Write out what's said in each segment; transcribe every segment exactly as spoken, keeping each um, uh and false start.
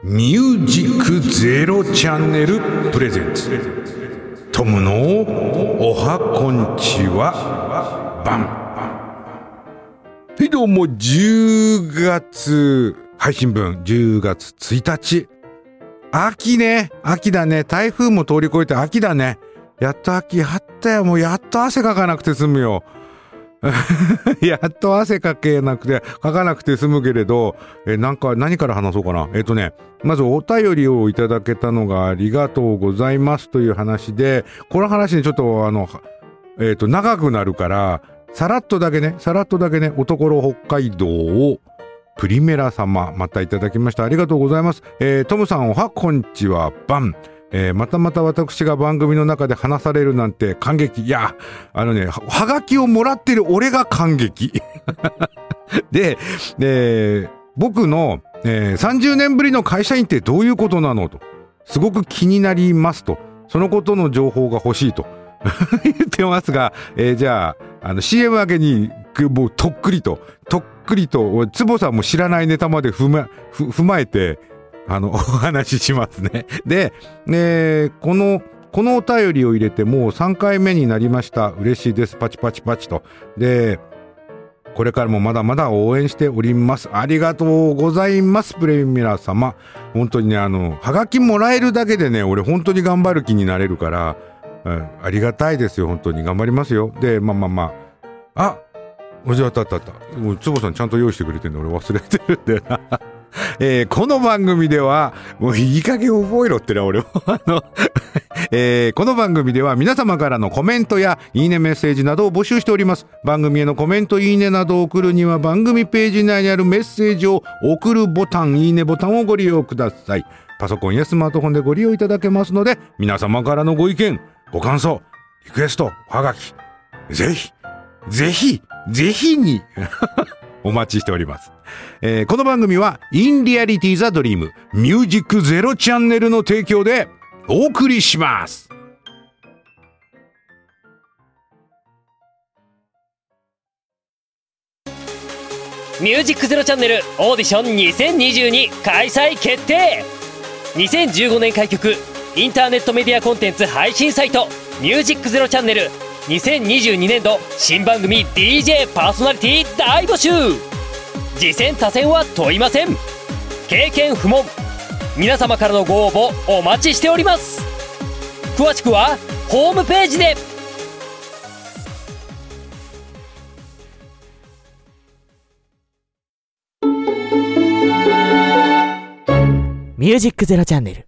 ミュージックゼロチャンネルプレゼンツトムのおはこんちはバン。はいどうも、じゅうがつ配信分じゅうがつついたち、秋ね、秋だね。台風も通り越えて秋だね。やっと秋、はったよ。もうやっと汗かかなくて済むよ。やっと汗かけなくて、かかなくて済むけれど、え、なんか、何から話そうかな。えっとね、まずお便りをいただけたのがありがとうございますという話で、この話にちょっとあの、えっと、長くなるから、さらっとだけね、さらっとだけね、おところ北海道を、プリメラ様、またいただきました。ありがとうございます。えー、トムさんおはこんちはバン。えー、またまた私が番組の中で話されるなんて感激。いや、あのね、は, はがきをもらってる俺が感激。で、えー、僕の、えー、さんじゅうねんぶりの会社員ってどういうことなのと。すごく気になりますと。そのことの情報が欲しいと。言ってますが、えー、じゃあ、あの シーエム 明けに、もうとっくりと、とっくりと、つぼさんも知らないネタまで踏ま、ふ踏まえて、あの、お話ししますね。で、ね、この、このお便りを入れてもうさんかいめになりました。嬉しいです。パチパチパチと。で、これからもまだまだ応援しております。ありがとうございます。プレミア様。本当にね、あの、はがきもらえるだけでね、俺本当に頑張る気になれるから、うん、ありがたいですよ。本当に頑張りますよ。で、まあまあまあ。あ、おじゃあったあったあった。もう、つぼさんちゃんと用意してくれてるの俺忘れてるんで。えー、この番組では、もういい加減覚えろってな、俺も。あの、えー、この番組では皆様からのコメントやいいねメッセージなどを募集しております。番組へのコメント、いいねなどを送るには番組ページ内にあるメッセージを送るボタン、いいねボタンをご利用ください。パソコンやスマートフォンでご利用いただけますので、皆様からのご意見、ご感想、リクエスト、はがき、ぜひ、ぜひ、ぜひに、お待ちしております。えー、この番組は In Reality The Dream ミュージックゼロチャンネルの提供でお送りします。 ミュージックゼロチャンネルオーディションにせんにじゅうに開催決定。にせんじゅうごねん開局インターネットメディアコンテンツ配信サイトミュージックゼロチャンネルにせんにじゅうにねん度新番組 ディージェー パーソナリティ大募集。次戦他戦は問いません。経験不問。皆様からのご応募お待ちしております。詳しくはホームページで。ミュージックゼロチャンネル。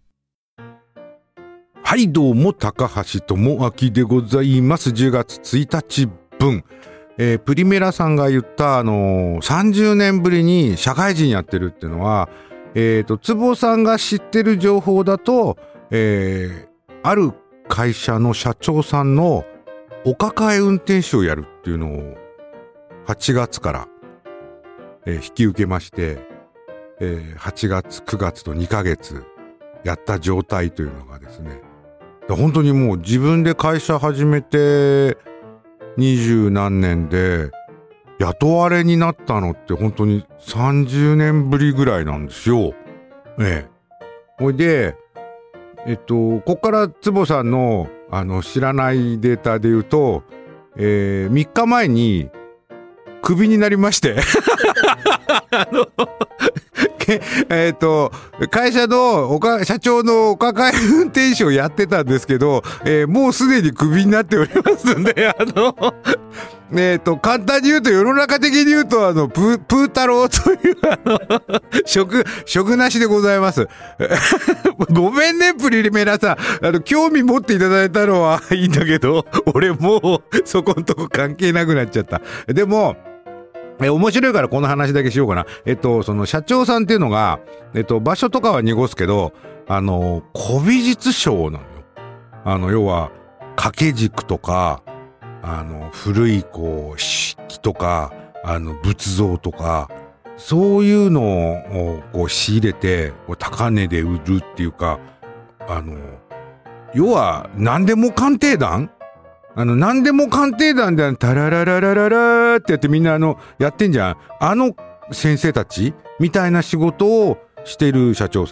はいどうも、高橋智明でございます。じゅうがつついたち分、えー、プリメラさんが言ったあのー、さんじゅうねんぶりに社会人やってるっていうのは、えーとつぼさんが知ってる情報だと、えー、ある会社の社長さんのお抱え運転手をやるっていうのをはちがつから、えー、引き受けまして、えー、はちがつくがつとにかげつやった状態というのがですね、本当にもう自分で会社始めて二十何年で雇われになったのって本当にさんじゅうねんぶりぐらいなんですよ。ええ。ほいで、えっと、こっから坪さんのあの知らないデータで言うと、えー、みっかまえにクビになりまして。あのえっと、会社のおか、社長のお抱え運転手をやってたんですけど、えー、もうすでにクビになっておりますんで、あの、えっと、簡単に言うと、世の中的に言うと、あの、プー、プー太郎という、あの、職、職なしでございます。ごめんね、プリメラさん。あの、興味持っていただいたのはいいんだけど、俺もう、そこんとこ関係なくなっちゃった。でも、え、面白いからこの話だけしようかな。えっと、その社長さんっていうのが、えっと、場所とかは濁すけど、あの、古美術商なのよ。あの、要は、掛け軸とか、あの、古い、こう、漆器とか、あの、仏像とか、そういうのを、こう、仕入れて、高値で売るっていうか、あの、要は、何でも鑑定団あの、何でも鑑定団で、タララララララーってやってみんなあの、やってんじゃん。あの先生たちみたいな仕事をしてる社長さん。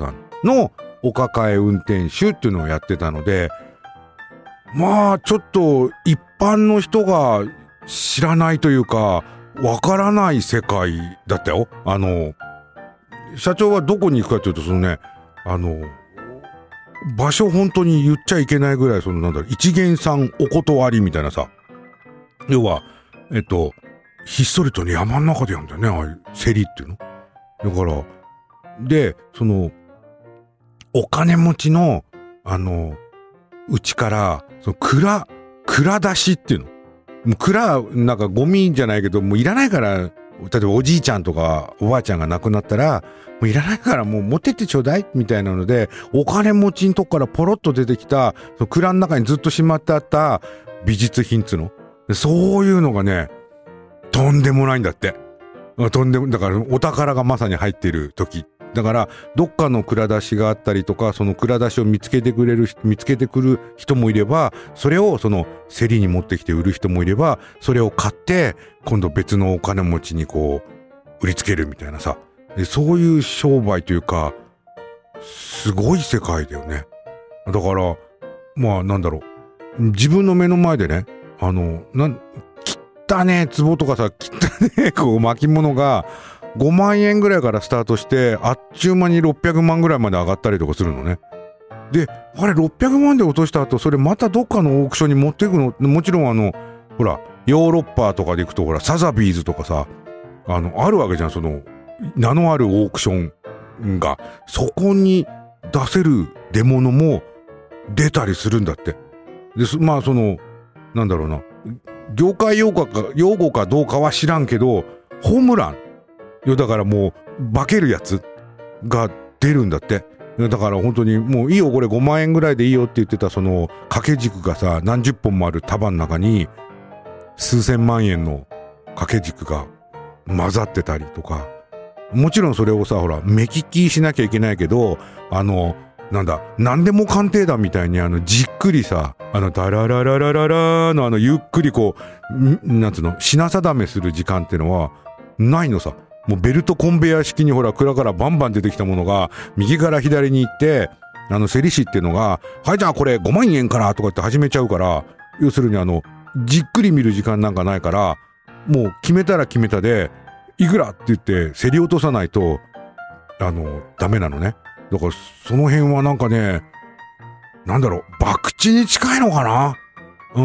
のお抱え運転手っていうのをやってたので、まあちょっと一般の人が知らないというかわからない世界だったよ。あの社長はどこに行くかというと、そのね、あの場所本当に言っちゃいけないぐらい、そのなんだろう、一元さんお断りみたいなさ、要はえっとひっそりとね山の中でやるんだよね、ああいう競りっていうのだから。でそのお金持ちのあのうちからその蔵蔵出しっていうの、もう蔵なんかゴミじゃないけどもういらないから、例えばおじいちゃんとかおばあちゃんが亡くなったらもういらないからもう持ってってちょうだいみたいなので、お金持ちのとこからポロッと出てきたその蔵の中にずっとしまってあった美術品っつうの、そういうのがねとんでもないんだって。とんでもだからお宝がまさに入っている時だから、どっかの蔵出しがあったりとか、その蔵出しを見つけてくれる見つけてくる人もいれば、それをその競りに持ってきて売る人もいれば、それを買って今度別のお金持ちにこう売りつけるみたいなさ、でそういう商売というかすごい世界だよね。だからまあなんだろう、自分の目の前でね、あのなん汚ねえ壺とかさ、汚ねえこう巻物がごまんえんぐらいからスタートしてあっちゅう間にろっぴゃくまんぐらいまで上がったりとかするのね。であれろっぴゃくまんで落とした後、それまたどっかのオークションに持っていくの。もちろんあのほらヨーロッパとかで行くとほらサザビーズとかさ、あのあるわけじゃん、その名のあるオークションが。そこに出せる出物も出たりするんだって。でまあそのなんだろうな、業界用語か用語かどうかは知らんけど、ホームランよ、だからもう化けるやつが出るんだって。だから本当にもういいよこれごまんえんぐらいでいいよって言ってたその掛け軸がさ、何十本もある束の中に数千万円の掛け軸が混ざってたりとか、もちろんそれをさほら目利きしなきゃいけないけど、あのなんだ何でも鑑定団みたいにあのじっくりさ、あのダララララララのあのゆっくりこうなんつうの品定めする時間ってのはないのさ。もうベルトコンベヤー式にほら蔵からバンバン出てきたものが右から左に行って、あの競り師っていうのがはいじゃあこれごまんえんからとかって始めちゃうから、要するにあのじっくり見る時間なんかないから、もう決めたら決めたでいくらって言って競り落とさないとあのダメなのね。だからその辺はなんかね、なんだろう、博打に近いのかな。うん、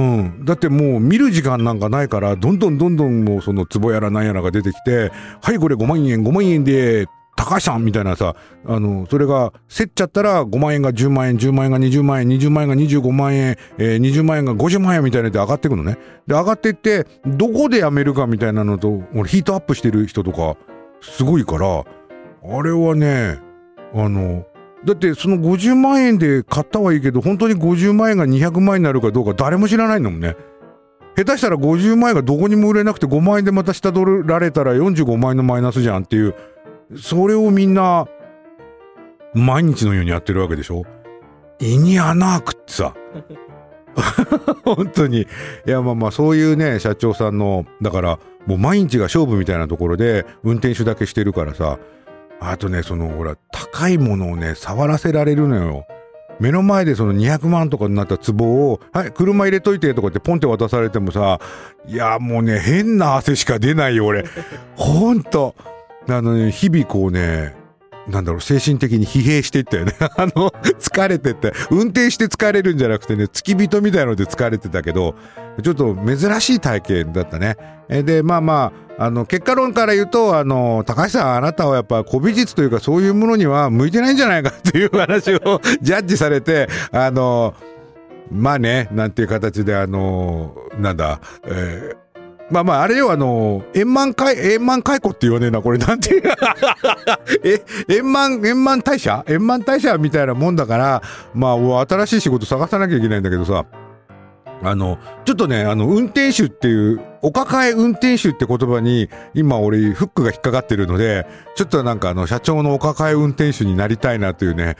だってもう見る時間なんかないから、どんどんどんどんもうその壺やらなんやらが出てきて、はいこれごまんえんごまんえんで高橋さんみたいなさ、あのそれが競っちゃったらごまんえんがじゅうまんえん、じゅうまんえんがにじゅうまんえん、にじゅうまんえんがにじゅうごまんえん、えー、にじゅうまんえんがごじゅうまんえんみたいなで上がっていくのね。で上がっていってどこでやめるかみたいなのと、俺ヒートアップしてる人とかすごいから、あれはね、あのだってそのごじゅうまんえんで買ったはいいけど、本当にごじゅうまんえんがにひゃくまんえんになるかどうか誰も知らないんだもんね。下手したらごじゅうまんえんがどこにも売れなくてごまんえんでまた下取られたらよんじゅうごまんえんのマイナスじゃんっていう、それをみんな毎日のようにやってるわけでしょ。胃に穴開くってさ本当に。いやまあまあそういうね社長さんの、だからもう毎日が勝負みたいなところで運転手だけしてるからさ、あとねそのほら高いものをね触らせられるのよ。目の前でそのにひゃくまんとかになった壺をはい車入れといてとかってポンって渡されてもさ、いやもうね変な汗しか出ないよ俺ほんと。あのね日々こうね、なんだろう、精神的に疲弊していったよねあの疲れてって、運転して疲れるんじゃなくてね、付き人みたいので疲れてたけど、ちょっと珍しい体験だったね。でまあまああの結果論から言うと、あの高橋さんあなたはやっぱ古美術というかそういうものには向いてないんじゃないかっていう話をジャッジされて、あのまあねなんていう形であのなんだ、えーまあまああれよ、あの円満解円満解雇って言わねえなこれ、なんていうえ円満円満退社円満退社みたいなもんだから、まあ新しい仕事探さなきゃいけないんだけどさ、あのちょっとねあの運転手っていうお抱え運転手って言葉に今俺フックが引っかかってるので、ちょっとなんかあの社長のお抱え運転手になりたいなというね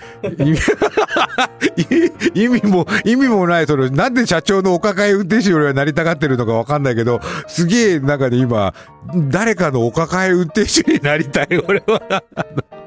意味も意味もない、そのなんで社長のお抱え運転手よりはなりたがってるのかわかんないけど、すげえ中で今誰かのお抱え運転手になりたい俺は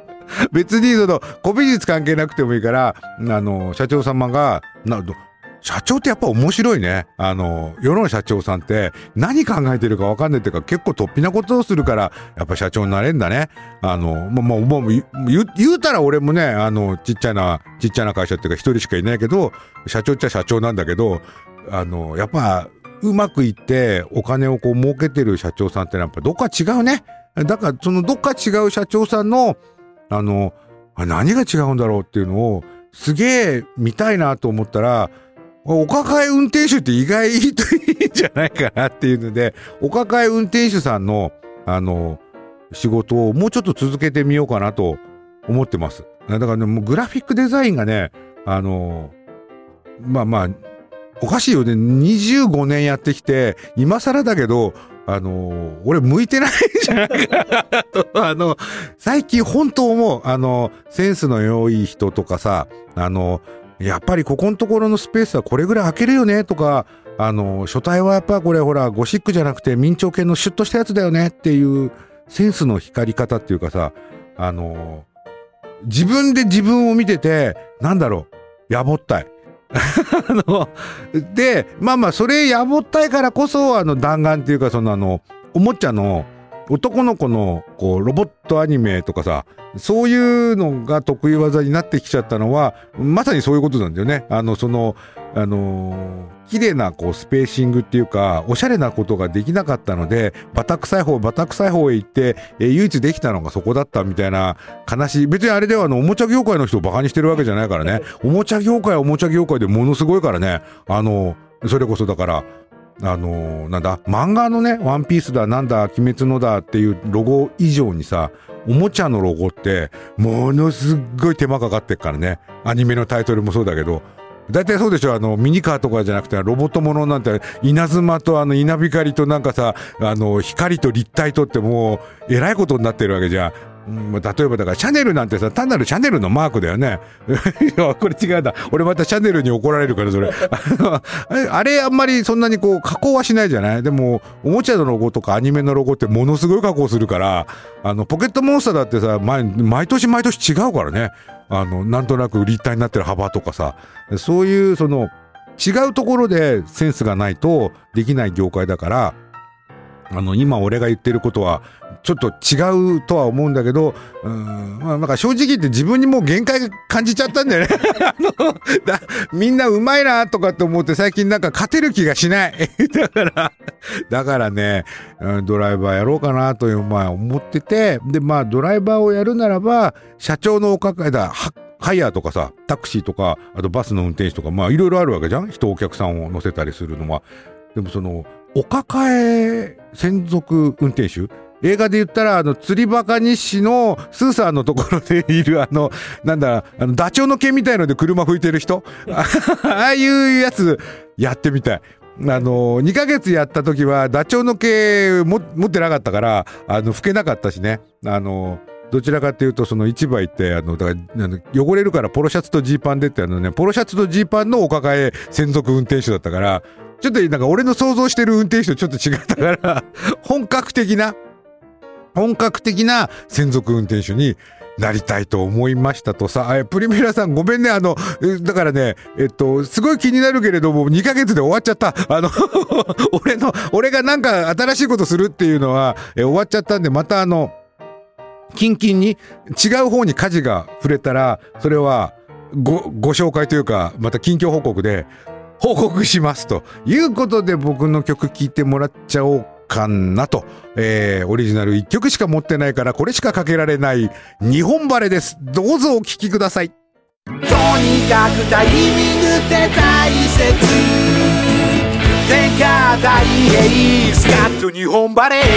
別にその古美術関係なくてもいいから、あの社長様がな社長ってやっぱ面白いね。あの世の社長さんって何考えてるか分かんないっていうか、結構突飛なことをするからやっぱ社長になれんだね。あのもうもう言う言うたら俺もね、あのちっちゃなちっちゃな会社っていうか一人しかいないけど、社長っちゃ社長なんだけど、あのやっぱうまくいってお金をこう儲けてる社長さんってやっぱどっか違うね。だからそのどっか違う社長さんのあの何が違うんだろうっていうのをすげえ見たいなと思ったら、お抱え運転手って意外といいんじゃないかなっていうので、お抱え運転手さんのあの仕事をもうちょっと続けてみようかなと思ってます。だからね、もうグラフィックデザインがね、あのまあまあおかしいよね。にじゅうごねんやってきて今更だけど、あの俺向いてないんじゃないかなとあの最近本当思う。あのセンスの良い人とかさ、あのやっぱりここのところのスペースはこれぐらい空けるよねとか、あの書体はやっぱこれほらゴシックじゃなくて明朝系のシュッとしたやつだよねっていうセンスの光り方っていうかさ、あの自分で自分を見ててなんだろう、やぼったいあのでまあまあそれやぼったいからこそあの弾丸っていうか、そのあのおもちゃの男の子のこうロボットアニメとかさ、そういうのが得意技になってきちゃったのはまさにそういうことなんだよね。あのそのあのー、綺麗なこうスペーシングっていうかおしゃれなことができなかったので、バタ臭い方バタ臭い方へ行って、えー、唯一できたのがそこだったみたいな悲しい。別にあれではあのおもちゃ業界の人をバカにしてるわけじゃないからね。おもちゃ業界はおもちゃ業界でものすごいからね。あのそれこそだからあのー、なんだ漫画のね、ワンピースだなんだ鬼滅のだっていうロゴ以上にさ、おもちゃのロゴってものすっごい手間かかってっからね。アニメのタイトルもそうだけど、大体そうでしょ。あのミニカーとかじゃなくてロボットものなんて稲妻とあの稲光となんかさ、あの光と立体とってもうえらいことになってるわけじゃん。うん、例えばだからシャネルなんてさ、単なるシャネルのマークだよね。いやこれ違うんだ。俺またシャネルに怒られるからそれあれあんまりそんなにこう加工はしないじゃない。でもおもちゃのロゴとかアニメのロゴってものすごい加工するから、あのポケットモンスターだってさ、毎, 毎年毎年違うからね。あのなんとなく立体になってる幅とかさ、そういうその違うところでセンスがないとできない業界だから、あの今俺が言ってることはちょっと違うとは思うんだけど、うーん、まあ、なんか正直言って自分にもう限界感じちゃったんだよねあのだみんなうまいなとかって思って最近なんか勝てる気がしないだからだからね、ドライバーやろうかなというまあ思ってて、でまあドライバーをやるならば社長のお抱えだはハイヤーとかさ、タクシーとかあとバスの運転手とか、まあいろいろあるわけじゃん。人お客さんを乗せたりするのは。でもそのお抱え専属運転手、映画で言ったらあの釣りバカ日誌のスーさんのところでいるあのなんだあのダチョウの毛みたいので車拭いてる人ああいうやつやってみたい。あのにかげつやった時はダチョウの毛も持ってなかったからあの拭けなかったしね。あのどちらかっていうとその市場行ってあのだからあの汚れるからポロシャツとジーパンでってあのね、ポロシャツとジーパンのお抱え専属運転手だったから、ちょっとなんか俺の想像してる運転手とちょっと違ったから本格的な本格的な専属運転手になりたいと思いましたとさ。あ、プリメラさんごめんね。あのだからね、えっとすごい気になるけれどもにかげつで終わっちゃった。あの俺の俺がなんか新しいことするっていうのはえ終わっちゃったんで、またあのキンキンに違う方に舵が触れたらそれは ご, ご紹介というかまた近況報告で報告しますということで、僕の曲聴いてもらっちゃおうかなと、えー、オリジナルいっきょくしか持ってないからこれしかかけられない日本バレです。どうぞお聴きください。 とにかくタイミングって大切、天下太平スカッと日本バレー、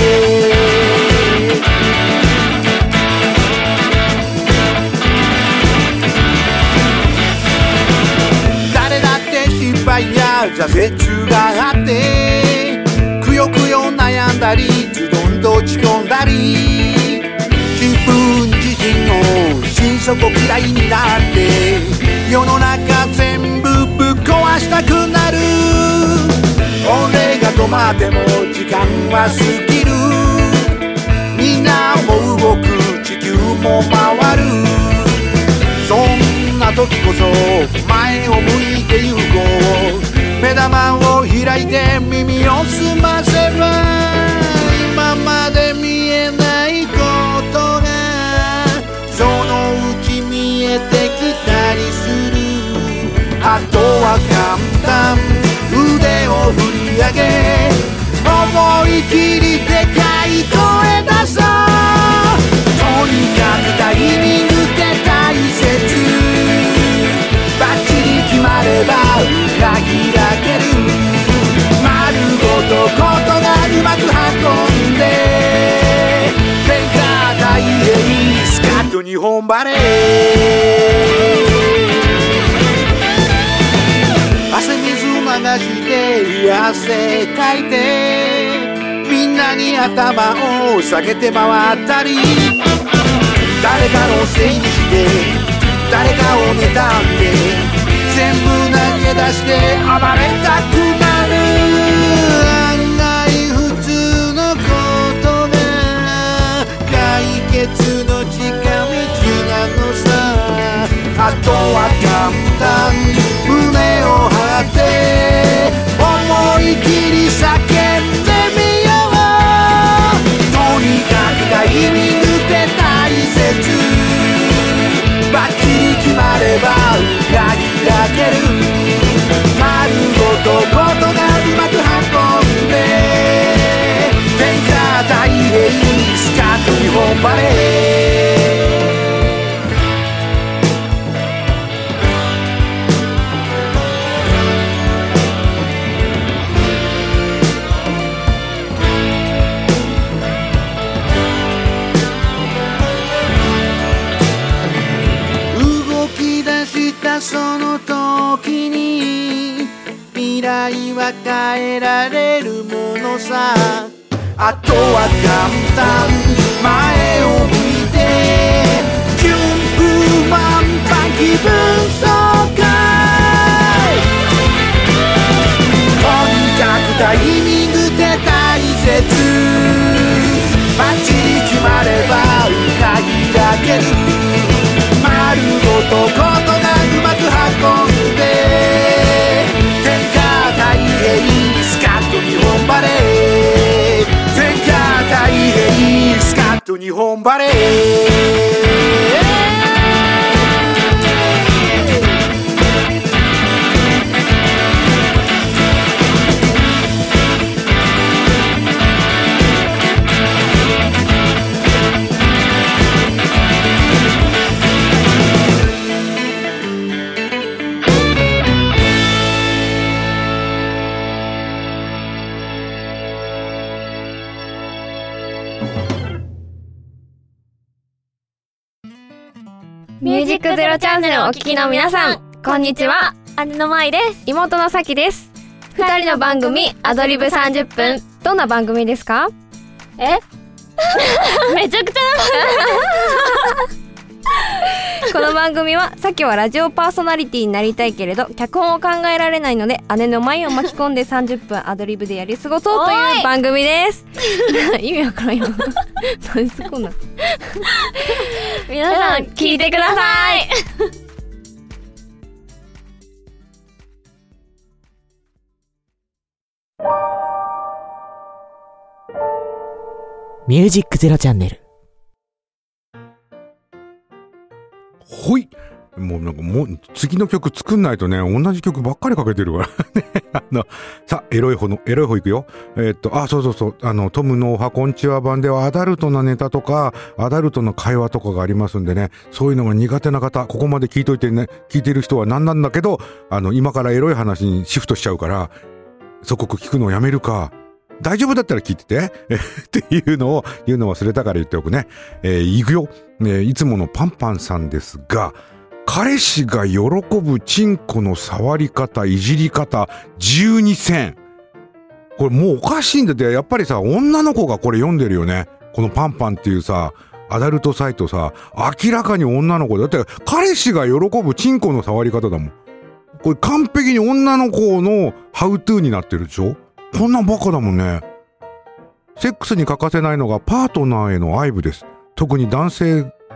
誰だって失敗や挫折があって、くよくよ悩んだりズドンと落ち込んだり、自分自身を心底嫌いになって世の中全部ぶっ壊したくなる。俺が止まっても時間は過ぎる、みんなも動く地球も回る。そんな時こそ前を向いて行こう。目玉を開いて耳を澄ませば今まで見えないことがそのうち見えてきたりする。あとは簡単、腕を振り上げ思い切りでかい声出そう。とにかくタイミングって大切。バッチリ決まれば裏開ける。丸ごとことがうまく運んで天下太平スカッと日本バレー。汗水流して汗かいてみんなに頭を下げて回ったり誰かのせいにして誰かを妬んで全部投げ出して暴れたくなる。案外普通のことが解決の近道なのさ。あとは簡単、胸を張って思い切り叫んでみよう。とにかくタイミングって大切。バッチリ決まれば裏開ける。丸ごとことがうまく運んで天下太平スカッと日本バレー。その時に未来は変えられるものさ。あとは簡単、前を向いて順風満帆気分爽快。とにかくタイミングって大切。バッチリ決まれば裏開ける。丸ごとことがうまく運んで天下太平スカッと日本バレー。天下太平スカッと日本バレー。 ミュージックゼロチャンネルをお聞きの皆さん、こんにちは。姉の舞です。妹のさきです。二人の番組アドリブさんじゅっぷん、どんな番組ですか？えめちゃくちゃこの番組はさきはラジオパーソナリティになりたいけれど脚本を考えられないので姉の舞を巻き込んでさんじゅっぷんアドリブでやり過ごそうという番組です。意味わからんよ。何すこんな皆さん聞いてください。 ミュージックゼロチャンネル。 ほい。もうなんかもう次の曲作んないとね、同じ曲ばっかりかけてるからね。あの、さ、エロい方の、エロい方いくよ。えー、っと、あ、そうそうそう、あの、トムのおはこんちは版ではアダルトなネタとか、アダルトの会話とかがありますんでね、そういうのが苦手な方、ここまで聞いといてね、聞いてる人は何なんだけど、あの、今からエロい話にシフトしちゃうから、そこ聞くのをやめるか、大丈夫だったら聞いててっていうのを言うの忘れたから言っておくね。えー、いくよ、えー。いつものパンパンさんですが、彼氏が喜ぶチンコの触り方、いじり方、じゅうにせん。これもうおかしいんだって、やっぱりさ、女の子がこれ読んでるよね。このパンパンっていうさ、アダルトサイトさ、明らかに女の子だって、彼氏が喜ぶチンコの触り方だもん。これ完璧に女の子のハウトゥーになってるでしょ？こんなんバカだもんね。セックスに欠かせないのがパートナーへの愛撫です。特に男性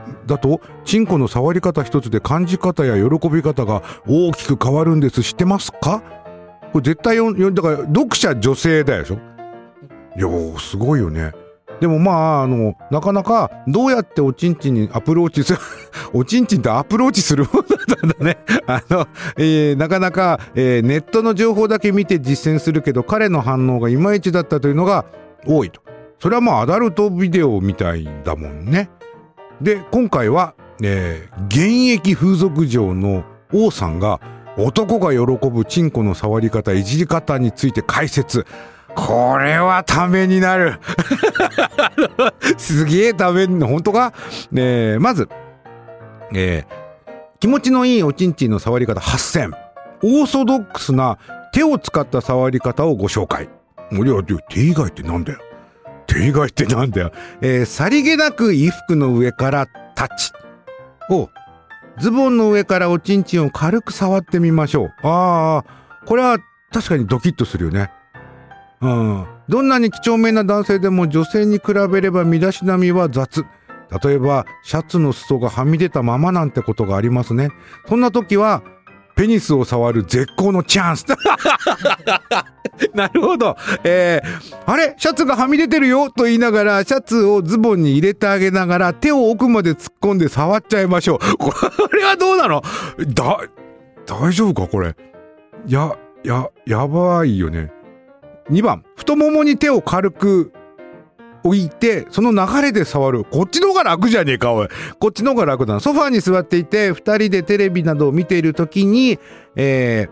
だとチンコの触り方一つで感じ方や喜び方が大きく変わるんです。知ってますか？これ絶対よんだから読者女性だよでしょ。いやーすごいよね。でもまああのなかなかどうやっておちんちんにアプローチするおちんちんってアプローチするものだったんだね。あの、えー、なかなか、えー、ネットの情報だけ見て実践するけど彼の反応がいまいちだったというのが多いと。それはまあアダルトビデオみたいだもんね。で今回は、えー、現役風俗嬢の王さんが男が喜ぶチンコの触り方いじり方について解説。これはためになるすげえために本当か、えー、まず、えー、気持ちのいいおちんちんの触り方はっせんオーソドックスな手を使った触り方をご紹介。いや手以外ってなんだよ手以外ってなんだよ、えー、さりげなく衣服の上からタッチをズボンの上からおちんちんを軽く触ってみましょう。ああこれは確かにドキッとするよね。うん、どんなに几帳面な男性でも女性に比べれば身だしなみは雑。例えばシャツの裾がはみ出たままなんてことがありますね。そんな時はペニスを触る絶好のチャンスなるほど、えー、あれシャツがはみ出てるよと言いながらシャツをズボンに入れてあげながら手を奥まで突っ込んで触っちゃいましょう。これはどうなの？だ大丈夫かこれ。やややばいよね。にばん太ももに手を軽く置いてその流れで触る。こっちの方が楽じゃねえかおい。こっちの方が楽だな。ソファーに座っていてふたりでテレビなどを見ているときに、え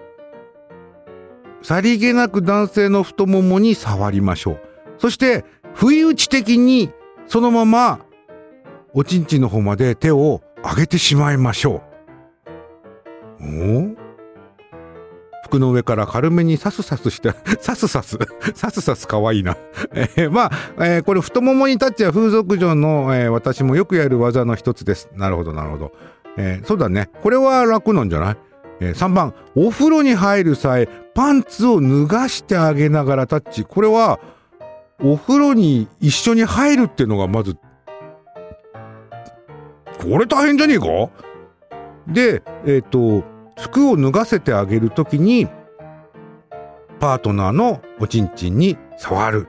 ー、さりげなく男性の太ももに触りましょう。そして不意打ち的にそのままおちんちんの方まで手を上げてしまいましょう。お服の上から軽めにサスサスしてサスサスサスサスかわいいなえー、まあ、えー、これ太ももにタッチは風俗嬢の、えー、私もよくやる技の一つです。なるほどなるほど、えー、そうだねこれは楽なんじゃない、えー、さんばんお風呂に入る際パンツを脱がしてあげながらタッチ。これはお風呂に一緒に入るっていうのがまずこれ大変じゃねえか。でえっと服を脱がせてあげるときにパートナーのおちんちんに触る。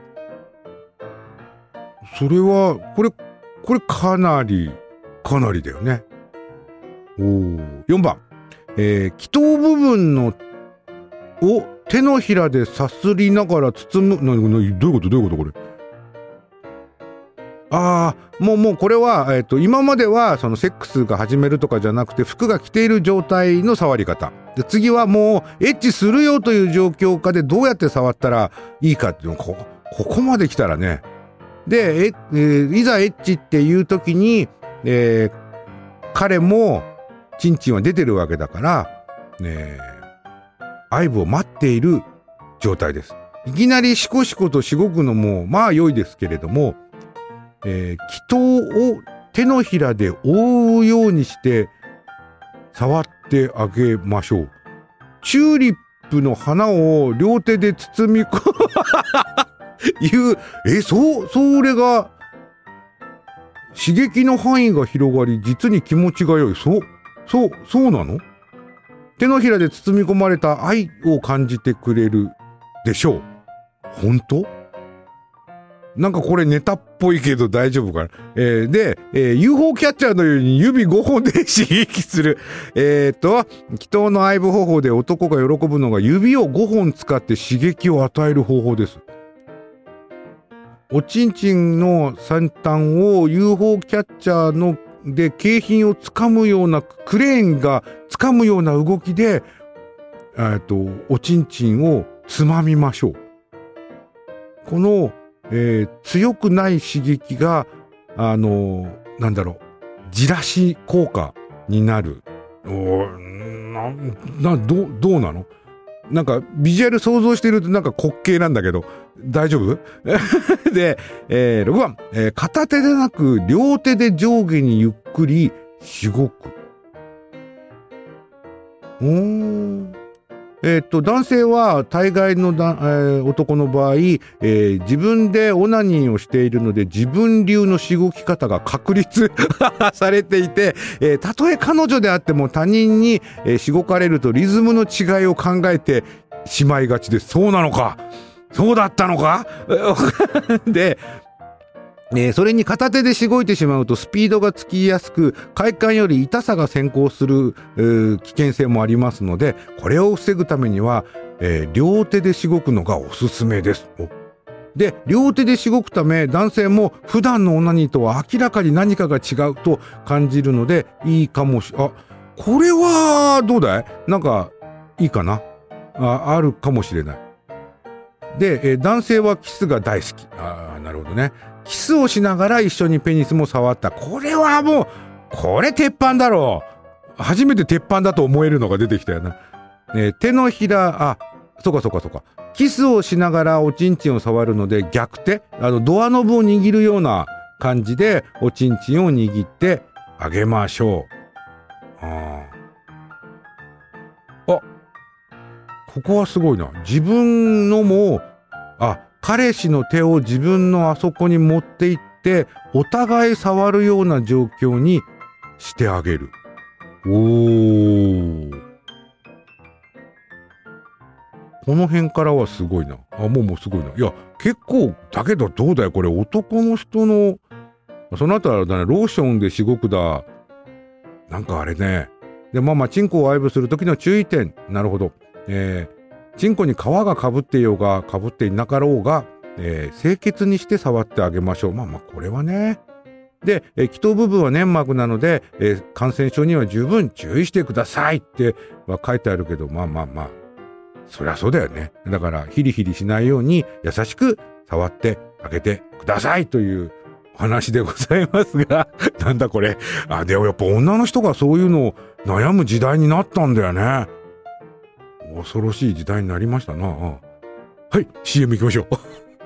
それはこれこれかなりかなりだよね。おーよんばん、えー、気筒部分のを手のひらでさすりながら包む。ななどういうことどういうことこれ。ああもうもうこれは、えーと、今まではそのセックスが始めるとかじゃなくて服が着ている状態の触り方で、次はもうエッチするよという状況下でどうやって触ったらいいかっていうのこここまで来たらね。でえ、えー、いざエッチっていう時に、えー、彼もチンチンは出てるわけだからね、愛撫を待っている状態です。いきなりシコシコとしごくのもまあ良いですけれども、えー、気筒を手のひらで覆うようにして触ってあげましょう。チューリップの花を両手で包みこいうえそうそれが刺激の範囲が広がり実に気持ちが良い。そうそうそうなの。手のひらで包み込まれた愛を感じてくれるでしょう。本当？なんかこれネタっぽいけど大丈夫かな、えー、で、えー、ユーフォー キャッチャーのように指ごほんで刺激する。えーと、気筒の愛撫方法で男が喜ぶのが指をごほん使って刺激を与える方法です。おちんちんの先端を ユーフォー キャッチャーので景品を掴むようなクレーンが掴むような動きで、えーと、おちんちんをつまみましょう。このえー、強くない刺激があのー、なんだろうじらし効果になる。おななどどうなの。なんかビジュアル想像してるとなんか滑稽なんだけど大丈夫で、えー、ろくばん、えー、片手でなく両手で上下にゆっくりしごく。おーえー、っと男性は大概のだ、えー、男の場合、えー、自分でオナニーをしているので自分流のしごき方が確立されていて、えー、たとえ彼女であっても他人に、えー、しごかれるとリズムの違いを考えてしまいがちです。そうなのか、そうだったのかで、えー、それに片手でしごいてしまうとスピードがつきやすく快感より痛さが先行する、えー、危険性もありますので、これを防ぐためには、えー、両手でしごくのがおすすめです。で、両手でしごくため男性も普段のオナニーとは明らかに何かが違うと感じるのでいいかもしあこれはどうだい、なんかいいかなあ、あるかもしれない。で、えー、男性はキスが大好き。あ、なるほどね。キスをしながら一緒にペニスも触った。これはもうこれ鉄板だろう。初めて鉄板だと思えるのが出てきたよな。えー、手のひら、あ、そうかそうかそうか。キスをしながらおちんちんを触るので逆手、あのドアノブを握るような感じでおちんちんを握ってあげましょう。ああ、ここはすごいな。自分のも、あ、彼氏の手を自分のあそこに持って行ってお互い触るような状況にしてあげる。おー、この辺からはすごいな。あ、もうもうすごいな。いや、結構だけどどうだよこれ、男の人のその後はだね、ローションでしごくだ、なんかあれね。で、まあまあチンコを愛撫する時の注意点。なるほど。えーチンコに皮がかぶっていようがかぶっていなかろうが、えー、清潔にして触ってあげましょう。まあまあこれはね。で、えー、気筒部分は粘膜なので、えー、感染症には十分注意してくださいっては書いてあるけど、まあまあまあそりゃそうだよね。だからヒリヒリしないように優しく触ってあげてくださいというお話でございますがなんだこれ。あ、でもやっぱ女の人がそういうのを悩む時代になったんだよね。恐ろしい時代になりましたな。はい、 シーエム 行きましょう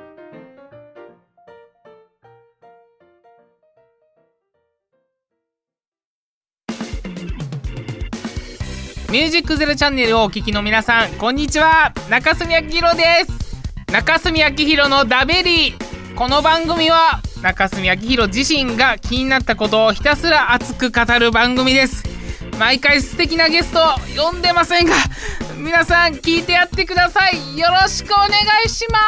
ミュージックゼロチャンネルをお聞きの皆さん、こんにちは。中住明宏です。中住明宏のダベリー。この番組は中住明宏自身が気になったことをひたすら熱く語る番組です。毎回素敵なゲスト呼んでませんが、皆さん聞いてやってください。よろしくお願いします。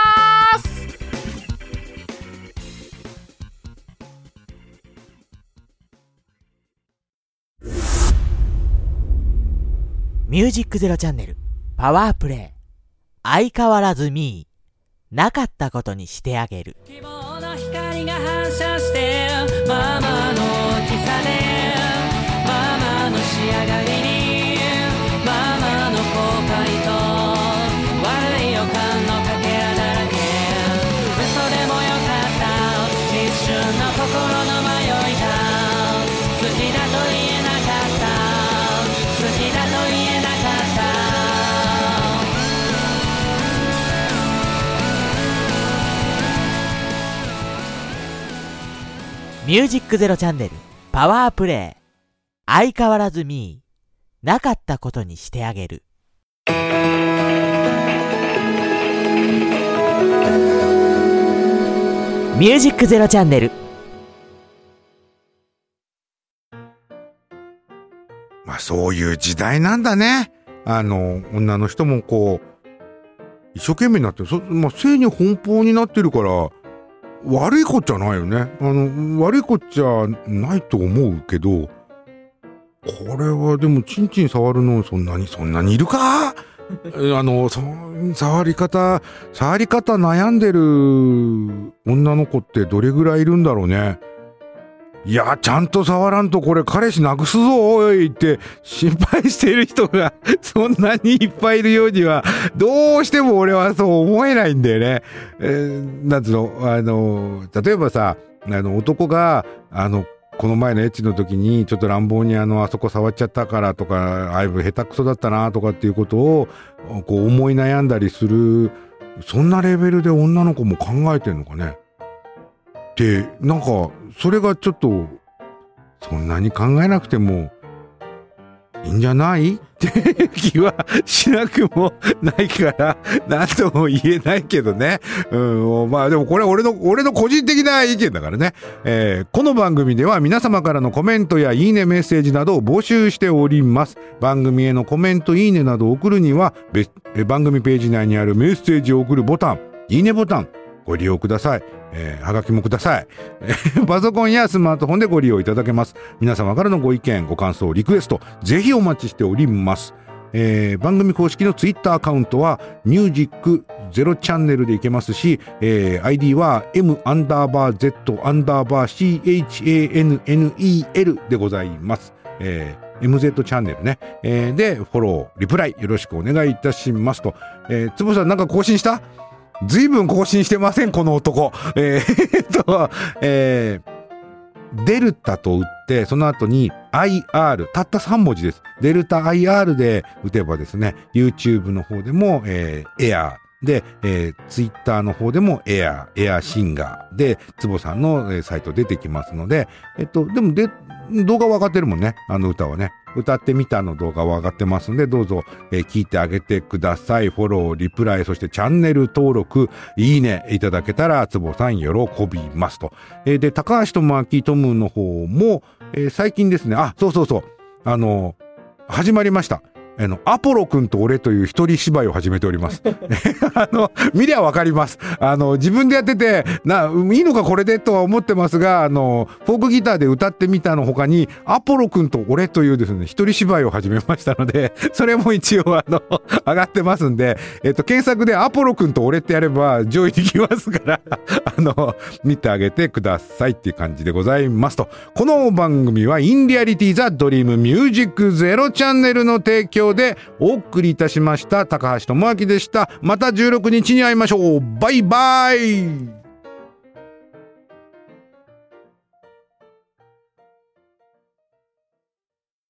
ミュージックゼロチャンネルパワープレイ。相変わらずミー、なかったことにしてあげる。 希望の光が反射してママの大きさでママの仕上がりにママの後悔と悪い予感のかけらだらけ。嘘でもよかった一瞬の心の迷いが好きだと言えなかった、好きだと言えなかった。 ミュージックゼロチャンネルパワープレイ。相変わらずミー、なかったことにしてあげる。ミュージックゼロチャンネル。 まあそういう時代なんだね。あの女の人もこう一生懸命になって、そ、まあ、性に奔放になってるから悪いこっちゃないよね。あの悪いこっちゃないと思うけど、これはでもチンチン触るのそんなにそんなにいるかあのそ触り方触り方悩んでる女の子ってどれぐらいいるんだろうね。いやちゃんと触らんとこれ彼氏なくすぞおいって心配している人がそんなにいっぱいいるようにはどうしても俺はそう思えないんだよね。えー、なんつうの、あの例えばさ、あの男があのこの前のエッチの時にちょっと乱暴にあのあそこ触っちゃったからとか、あいぶ下手くそだったなとかっていうことをこう思い悩んだりする、そんなレベルで女の子も考えてんのかねって、なんかそれがちょっとそんなに考えなくてもいいんじゃないって気はしなくもないから何とも言えないけどね。うん、まあでもこれは俺の俺の個人的な意見だからね。えー、この番組では皆様からのコメントやいいねメッセージなどを募集しております。番組へのコメントいいねなどを送るには別番組ページ内にあるメッセージを送るボタン、いいねボタンご利用ください。えー、はがきもください。パソコンやスマートフォンでご利用いただけます。皆様からのご意見、ご感想、リクエスト、ぜひお待ちしております。えー、番組公式のツイッターアカウントはミュージックゼロチャンネルでいけますし、えー、アイディー は M アンダーバー Z アンダーバー シーエイチエーエヌエヌイーエル でございます。えー、エムゼット チャンネルね、えー、でフォロー、リプライよろしくお願いいたしますと。えー、つぼさんなんか更新した？ずいぶん更新してませんこの男。えー、っと、えー、デルタと打ってその後に アイアール たったさん文字です。デルタ アイアール で打てばですね YouTube の方でも、えー、エアーで、えー、Twitter の方でもエアー、エアーシンガーでつぼさんの、えー、サイト出てきますので、えっとでもで動画は上がってるもんね、あの歌はね。歌ってみたの動画は上がってますんで、どうぞ、えー、聞いてあげてください。フォロー、リプライ、そしてチャンネル登録、いいねいただけたらつぼさん喜びますと。えー、で高橋智明トムの方も、えー、最近ですね、あ、そうそうそう、あの始まりました。あのアポロ君と俺という一人芝居を始めております。あの見りゃわかります。あの自分でやっててないいのかこれでとは思ってますが、あのフォークギターで歌ってみたの他にアポロ君と俺というですね一人芝居を始めましたので、それも一応あの上がってますんで、えっと検索でアポロ君と俺ってやれば上位に来ますからあの見てあげてくださいっていう感じでございますと。この番組はインリアリティザドリームミュージックゼロチャンネルの提供でお送りいたしました。高橋智明でした。またじゅうろくにちに会いましょう。バイバイ。